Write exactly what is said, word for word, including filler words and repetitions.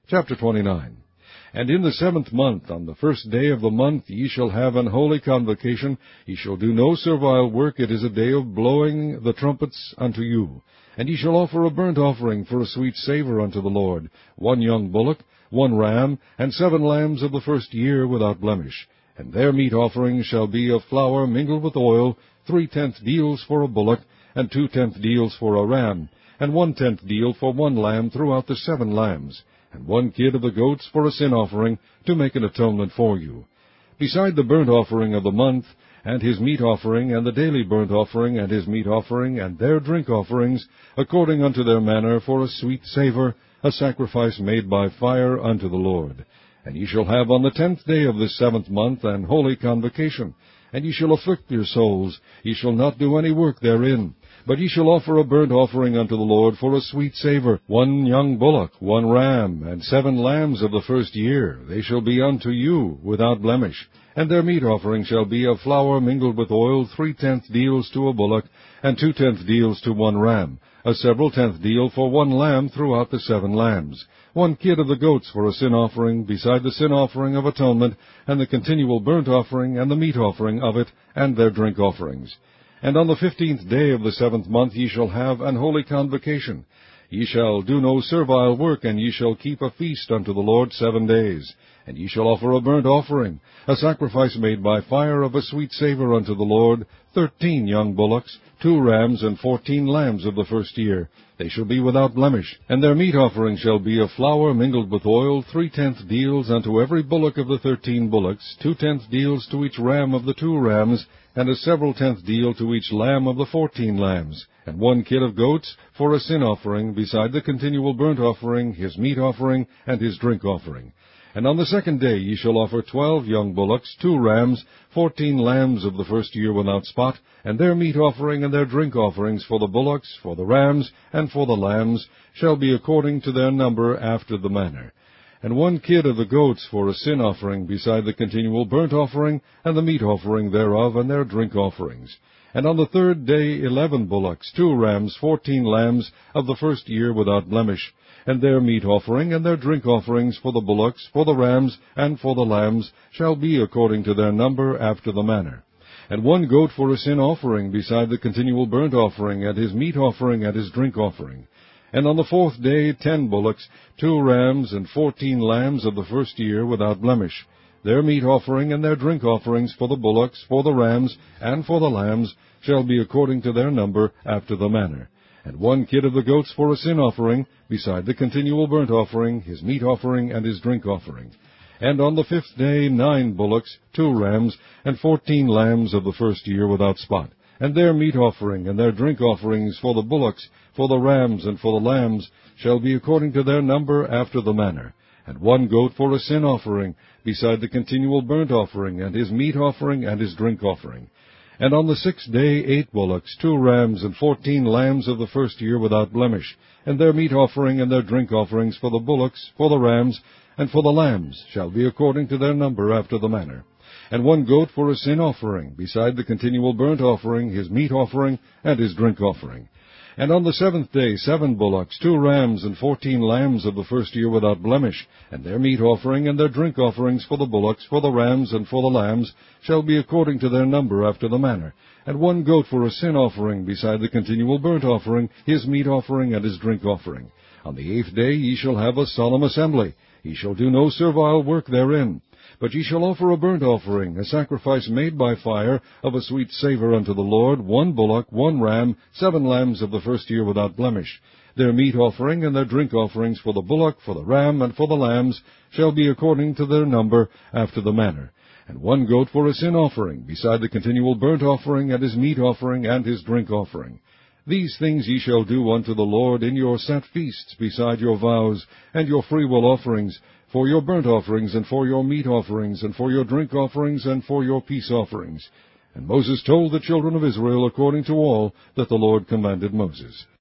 Chapter twenty-nine. And in the seventh month, on the first day of the month, ye shall have an holy convocation. Ye shall do no servile work. It is a day of blowing the trumpets unto you. And ye shall offer a burnt offering for a sweet savour unto the Lord, one young bullock, one ram, and seven lambs of the first year without blemish. And their meat offering shall be of flour mingled with oil, three-tenth deals for a bullock, and two-tenth deals for a ram, and one-tenth deal for one lamb throughout the seven lambs, and one kid of the goats for a sin offering, to make an atonement for you. Beside the burnt offering of the month, and his meat offering, and the daily burnt offering, and his meat offering, and their drink offerings, according unto their manner, for a sweet savour, a sacrifice made by fire unto the Lord. And ye shall have on the tenth day of this seventh month an holy convocation, and ye shall afflict your souls. Ye shall not do any work therein. But ye shall offer a burnt offering unto the Lord for a sweet savour, one young bullock, one ram, and seven lambs of the first year. They shall be unto you without blemish. And their meat offering shall be of flour mingled with oil, three-tenth deals to a bullock, and two-tenth deals to one ram, a several-tenth deal for one lamb throughout the seven lambs, one kid of the goats for a sin offering, beside the sin offering of atonement, and the continual burnt offering, and the meat offering of it, and their drink offerings. And on the fifteenth day of the seventh month ye shall have an holy convocation. Ye shall do no servile work, and ye shall keep a feast unto the Lord seven days. And ye shall offer a burnt offering, a sacrifice made by fire of a sweet savour unto the Lord, thirteen young bullocks, two rams, and fourteen lambs of the first year. They shall be without blemish. And their meat offering shall be of flour mingled with oil, three-tenth deals unto every bullock of the thirteen bullocks, two-tenth deals to each ram of the two rams, and a several-tenth deal to each lamb of the fourteen lambs, and one kid of goats for a sin offering, beside the continual burnt offering, his meat offering, and his drink offering. And on the second day ye shall offer twelve young bullocks, two rams, fourteen lambs of the first year without spot, and their meat offering and their drink offerings for the bullocks, for the rams, and for the lambs, shall be according to their number after the manner. And one kid of the goats for a sin offering, beside the continual burnt offering, and the meat offering thereof, and their drink offerings. And on the third day eleven bullocks, two rams, fourteen lambs of the first year without blemish, and their meat offering, and their drink offerings for the bullocks, for the rams, and for the lambs, shall be according to their number after the manner. And one goat for a sin offering, beside the continual burnt offering, and his meat offering, and his drink offering. And on the fourth day ten bullocks, two rams, and fourteen lambs of the first year without blemish. Their meat offering and their drink offerings for the bullocks, for the rams, and for the lambs, shall be according to their number after the manner. And one kid of the goats for a sin offering, beside the continual burnt offering, his meat offering, and his drink offering. And on the fifth day nine bullocks, two rams, and fourteen lambs of the first year without spot, and their meat offering and their drink offerings for the bullocks, for the rams, and for the lambs, shall be according to their number after the manner. And one goat for a sin offering, beside the continual burnt offering, and his meat offering, and his drink offering. And on the sixth day eight bullocks, two rams, and fourteen lambs of the first year without blemish, and their meat offering and their drink offerings for the bullocks, for the rams, and for the lambs, shall be according to their number after the manner. And one goat for a sin offering, beside the continual burnt offering, his meat offering, and his drink offering. And on the seventh day seven bullocks, two rams, and fourteen lambs of the first year without blemish, and their meat offering and their drink offerings for the bullocks, for the rams, and for the lambs, shall be according to their number after the manner. And one goat for a sin offering, beside the continual burnt offering, his meat offering, and his drink offering. On the eighth day ye shall have a solemn assembly. Ye shall do no servile work therein. But ye shall offer a burnt offering, a sacrifice made by fire, of a sweet savour unto the Lord, one bullock, one ram, seven lambs of the first year without blemish. Their meat offering and their drink offerings for the bullock, for the ram, and for the lambs, shall be according to their number after the manner. And one goat for a sin offering, beside the continual burnt offering, and his meat offering, and his drink offering. These things ye shall do unto the Lord in your set feasts, beside your vows, and your freewill offerings, for your burnt offerings, and for your meat offerings, and for your drink offerings, and for your peace offerings. And Moses told the children of Israel according to all that the Lord commanded Moses.